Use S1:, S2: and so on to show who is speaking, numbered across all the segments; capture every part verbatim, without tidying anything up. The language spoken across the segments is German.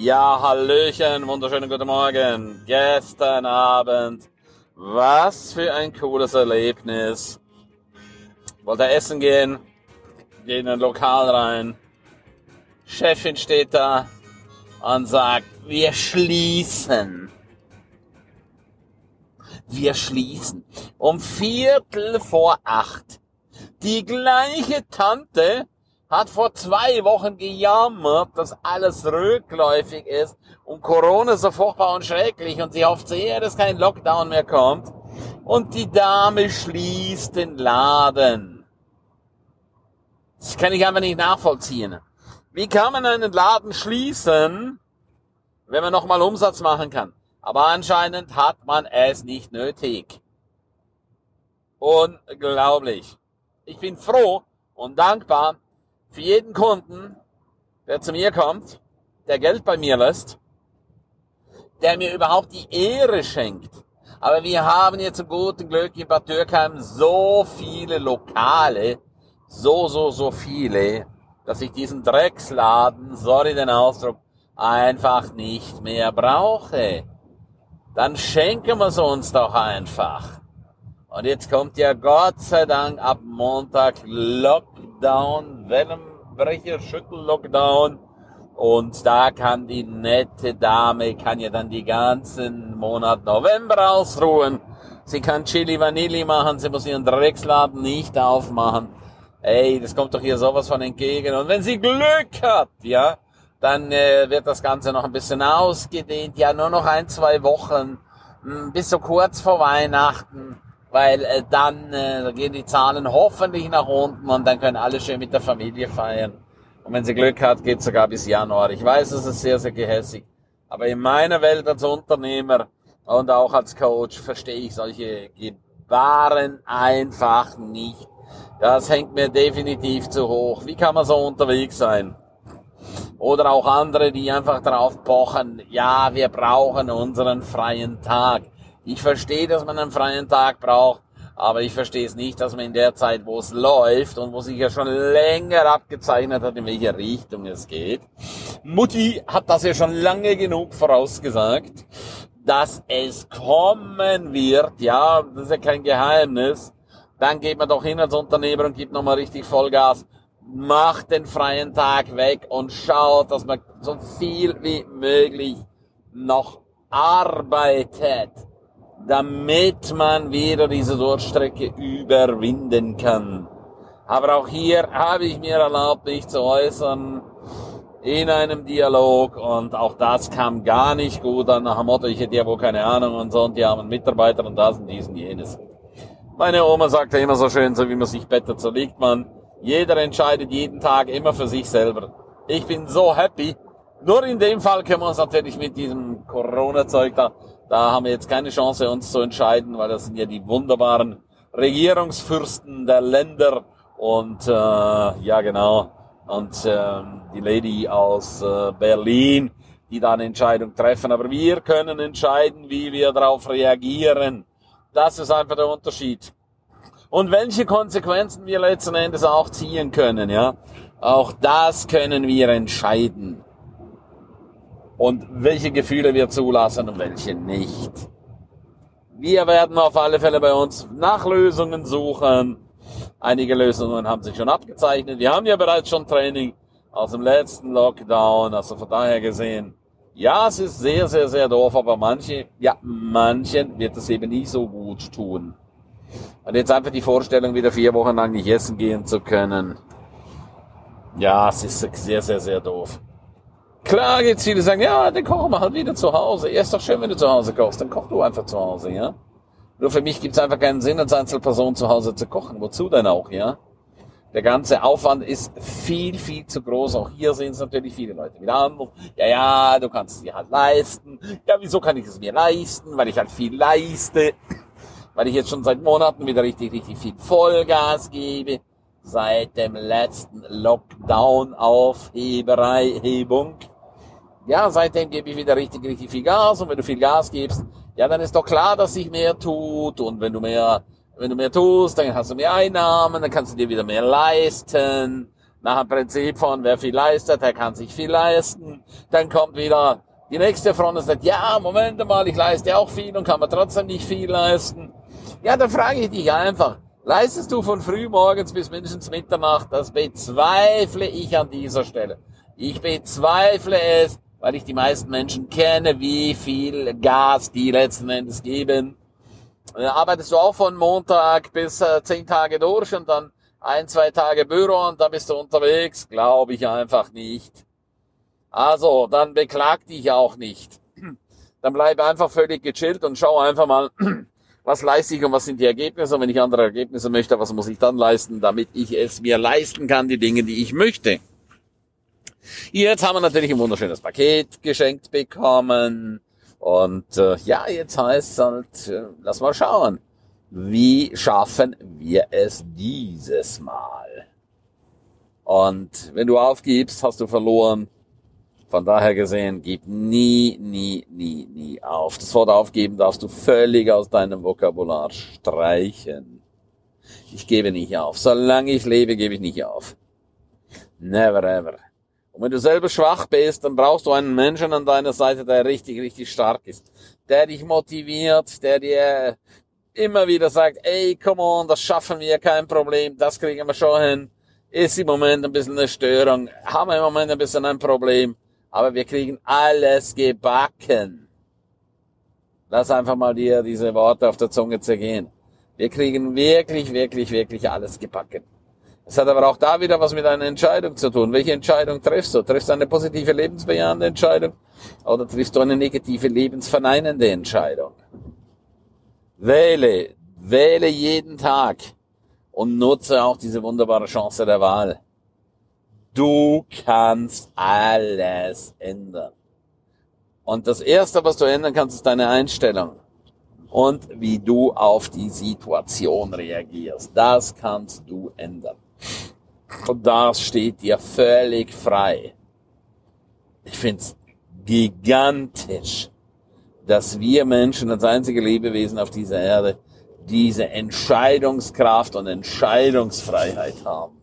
S1: Ja, hallöchen, wunderschönen guten Morgen. Gestern Abend, was für ein cooles Erlebnis. Wollte essen gehen, gehe in ein Lokal rein. Chefin steht da und sagt, wir schließen. Wir schließen. Um Viertel vor acht. Die gleiche Tante hat vor zwei Wochen gejammert, dass alles rückläufig ist und Corona so furchtbar und schrecklich und sie hofft sehr, dass kein Lockdown mehr kommt. Und die Dame schließt den Laden. Das kann ich einfach nicht nachvollziehen. Wie kann man einen Laden schließen, wenn man nochmal Umsatz machen kann? Aber anscheinend hat man es nicht nötig. Unglaublich. Ich bin froh und dankbar für jeden Kunden, der zu mir kommt, der Geld bei mir lässt, der mir überhaupt die Ehre schenkt. Aber wir haben jetzt zum guten Glück in Bad Dürkheim so viele Lokale, so, so, so viele, dass ich diesen Drecksladen, sorry den Ausdruck, einfach nicht mehr brauche. Dann schenken wir es uns doch einfach. Und jetzt kommt ja Gott sei Dank ab Montag Lockdown, Wellenbrecher, Schüttel-Lockdown. Und da kann die nette Dame, kann ja dann die ganzen Monat November ausruhen. Sie kann Chili Vanilli machen, sie muss ihren Drecksladen nicht aufmachen. Ey, das kommt doch hier sowas von entgegen. Und wenn sie Glück hat, ja, dann äh, wird das Ganze noch ein bisschen ausgedehnt. Ja, nur noch ein, zwei Wochen, mh, bis so kurz vor Weihnachten. Weil äh, dann äh, gehen die Zahlen hoffentlich nach unten und dann können alle schön mit der Familie feiern. Und wenn sie Glück hat, geht sogar bis Januar. Ich weiß, es ist sehr, sehr gehässig. Aber in meiner Welt als Unternehmer und auch als Coach verstehe ich solche Gebaren einfach nicht. Das hängt mir definitiv zu hoch. Wie kann man so unterwegs sein? Oder auch andere, die einfach drauf pochen, ja, wir brauchen unseren freien Tag. Ich verstehe, dass man einen freien Tag braucht, aber ich verstehe es nicht, dass man in der Zeit, wo es läuft und wo sich ja schon länger abgezeichnet hat, in welche Richtung es geht. Mutti hat das ja schon lange genug vorausgesagt, dass es kommen wird. Ja, das ist ja kein Geheimnis. Dann geht man doch hin als Unternehmer und gibt nochmal richtig Vollgas. Macht den freien Tag weg und schaut, dass man so viel wie möglich noch arbeitet, damit man wieder diese Durchstrecke überwinden kann. Aber auch hier habe ich mir erlaubt, mich zu äußern in einem Dialog und auch das kam gar nicht gut an, nach dem Motto, ich hätte ja wohl keine Ahnung und so und die haben einen Mitarbeiter und das und dies und jenes. Meine Oma sagte immer so schön, so wie man sich bettet, so liegt man. Jeder entscheidet jeden Tag immer für sich selber. Ich bin so happy. Nur in dem Fall können wir uns natürlich mit diesem Corona-Zeug da, da haben wir jetzt keine Chance, uns zu entscheiden, weil das sind ja die wunderbaren Regierungsfürsten der Länder und äh, ja genau und äh, die Lady aus äh, Berlin, die da eine Entscheidung treffen. Aber wir können entscheiden, wie wir darauf reagieren. Das ist einfach der Unterschied. Und welche Konsequenzen wir letzten Endes auch ziehen können, ja, auch das können wir entscheiden. Und welche Gefühle wir zulassen und welche nicht. Wir werden auf alle Fälle bei uns nach Lösungen suchen. Einige Lösungen haben sich schon abgezeichnet. Wir haben ja bereits schon Training aus dem letzten Lockdown. Also von daher gesehen, ja, es ist sehr, sehr, sehr doof. Aber manche, ja, manchen wird es eben nicht so gut tun. Und jetzt einfach die Vorstellung, wieder vier Wochen lang nicht essen gehen zu können. Ja, es ist sehr, sehr, sehr doof. Klar gibt's viele, die sagen, ja, dann kochen wir halt wieder zu Hause. Ja, ist doch schön, wenn du zu Hause kochst, dann koch du einfach zu Hause, ja. Nur für mich gibt's einfach keinen Sinn, als Einzelperson zu Hause zu kochen. Wozu denn auch, ja? Der ganze Aufwand ist viel, viel zu groß. Auch hier sehen es natürlich viele Leute wieder anders. Ja, ja, du kannst es dir halt leisten. Ja, wieso kann ich es mir leisten? Weil ich halt viel leiste. Weil ich jetzt schon seit Monaten wieder richtig, richtig viel Vollgas gebe. Seit dem letzten Lockdown-Aufheberei-Hebung. Ja, seitdem gebe ich wieder richtig, richtig viel Gas. Und wenn du viel Gas gibst, ja, dann ist doch klar, dass sich mehr tut. Und wenn du mehr, wenn du mehr tust, dann hast du mehr Einnahmen, dann kannst du dir wieder mehr leisten. Nach dem Prinzip von, wer viel leistet, der kann sich viel leisten. Dann kommt wieder die nächste Front und sagt, ja, Moment mal, ich leiste auch viel und kann mir trotzdem nicht viel leisten. Ja, dann frage ich dich einfach, leistest du von früh morgens bis mindestens Mitternacht? Das bezweifle ich an dieser Stelle. Ich bezweifle es, weil ich die meisten Menschen kenne, wie viel Gas die letzten Endes geben. Arbeitest du auch von Montag bis äh, zehn Tage durch und dann ein, zwei Tage Büro und dann bist du unterwegs? Glaube ich einfach nicht. Also, dann beklag dich auch nicht. Dann bleib einfach völlig gechillt und schau einfach mal, was leiste ich und was sind die Ergebnisse. Und wenn ich andere Ergebnisse möchte, was muss ich dann leisten, damit ich es mir leisten kann, die Dinge, die ich möchte. Jetzt haben wir natürlich ein wunderschönes Paket geschenkt bekommen. Und äh, ja, jetzt heißt es halt, äh, lass mal schauen. Wie schaffen wir es dieses Mal? Und wenn du aufgibst, hast du verloren. Von daher gesehen, gib nie, nie, nie, nie auf. Das Wort aufgeben darfst du völlig aus deinem Vokabular streichen. Ich gebe nicht auf. Solange ich lebe, gebe ich nicht auf. Never ever. Und wenn du selber schwach bist, dann brauchst du einen Menschen an deiner Seite, der richtig, richtig stark ist. Der dich motiviert, der dir immer wieder sagt, ey, come on, das schaffen wir, kein Problem, das kriegen wir schon hin. Ist im Moment ein bisschen eine Störung, haben wir im Moment ein bisschen ein Problem, aber wir kriegen alles gebacken. Lass einfach mal dir diese Worte auf der Zunge zergehen. Wir kriegen wirklich, wirklich, wirklich alles gebacken. Es hat aber auch da wieder was mit einer Entscheidung zu tun. Welche Entscheidung triffst du? Triffst du eine positive, lebensbejahende Entscheidung oder triffst du eine negative, lebensverneinende Entscheidung? Wähle, wähle jeden Tag und nutze auch diese wunderbare Chance der Wahl. Du kannst alles ändern. Und das Erste, was du ändern kannst, ist deine Einstellung und wie du auf die Situation reagierst. Das kannst du ändern. Und das steht dir völlig frei. Ich find's gigantisch, dass wir Menschen als einzige Lebewesen auf dieser Erde diese Entscheidungskraft und Entscheidungsfreiheit haben.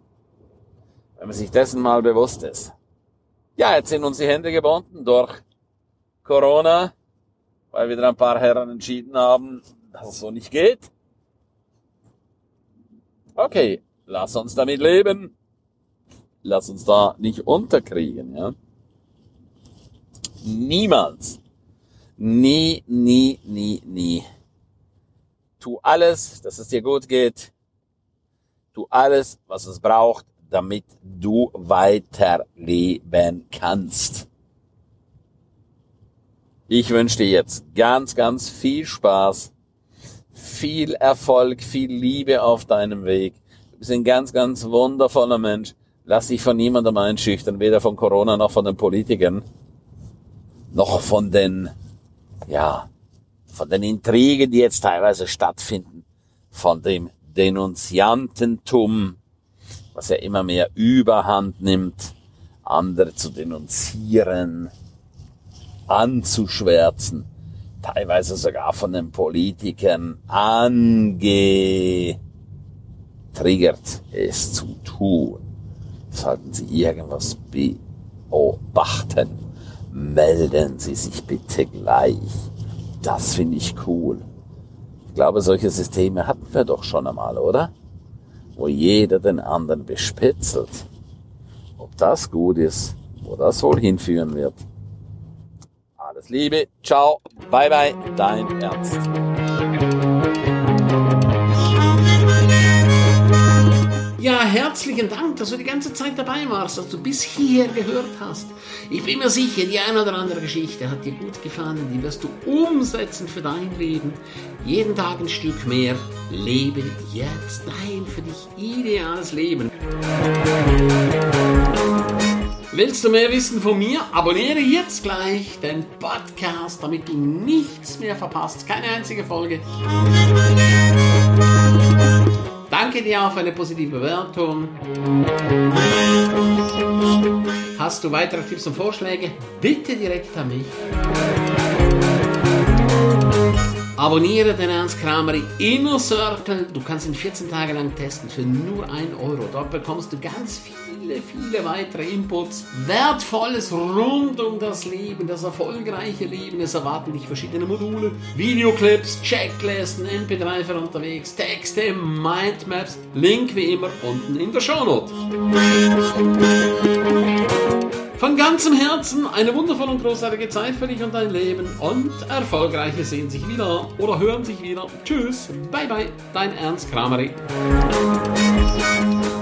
S1: Wenn man sich dessen mal bewusst ist. Ja, jetzt sind uns die Hände gebunden durch Corona, weil wieder ein paar Herren entschieden haben, dass es so nicht geht. Okay, lass uns damit leben. Lass uns da nicht unterkriegen, ja. Niemals. Nie, nie, nie, nie. Tu alles, dass es dir gut geht. Tu alles, was es braucht, damit du weiterleben kannst. Ich wünsche dir jetzt ganz, ganz viel Spaß, viel Erfolg, viel Liebe auf deinem Weg. Du bist ein ganz, ganz wundervoller Mensch. Lass dich von niemandem einschüchtern, weder von Corona noch von den Politikern, noch von den, ja, von den Intrigen, die jetzt teilweise stattfinden, von dem Denunziantentum, was ja immer mehr Überhand nimmt, andere zu denunzieren, anzuschwärzen, teilweise sogar von den Politikern angetriggert, es zu tun. Sollten Sie irgendwas beobachten, melden Sie sich bitte gleich. Das finde ich cool. Ich glaube, solche Systeme hatten wir doch schon einmal, oder? Wo jeder den anderen bespitzelt. Ob das gut ist, wo das wohl hinführen wird. Alles Liebe, ciao, bye bye, dein Ernst.
S2: Ja, herzlichen Dank, dass du die ganze Zeit dabei warst, dass du bis hierher gehört hast. Ich bin mir sicher, die eine oder andere Geschichte hat dir gut gefallen, die wirst du umsetzen für dein Leben. Jeden Tag ein Stück mehr. Lebe jetzt dein für dich ideales Leben. Willst du mehr wissen von mir? Abonniere jetzt gleich den Podcast, damit du nichts mehr verpasst. Keine einzige Folge. Danke dir auch für eine positive Bewertung. Hast du weitere Tipps und Vorschläge? Bitte direkt an mich. Abonniere den Ernst Kramer Inner Circle. Du kannst ihn vierzehn Tage lang testen für nur ein Euro. Dort bekommst du ganz viel viele, viele weitere Inputs. Wertvolles rund um das Leben, das erfolgreiche Leben. Es erwarten dich verschiedene Module, Videoclips, Checklisten, M P drei für unterwegs, Texte, Mindmaps. Link wie immer unten in der Shownote. Von ganzem Herzen eine wundervolle und großartige Zeit für dich und dein Leben und Erfolgreiche sehen sich wieder oder hören sich wieder. Tschüss, bye bye, dein Ernst Krameri.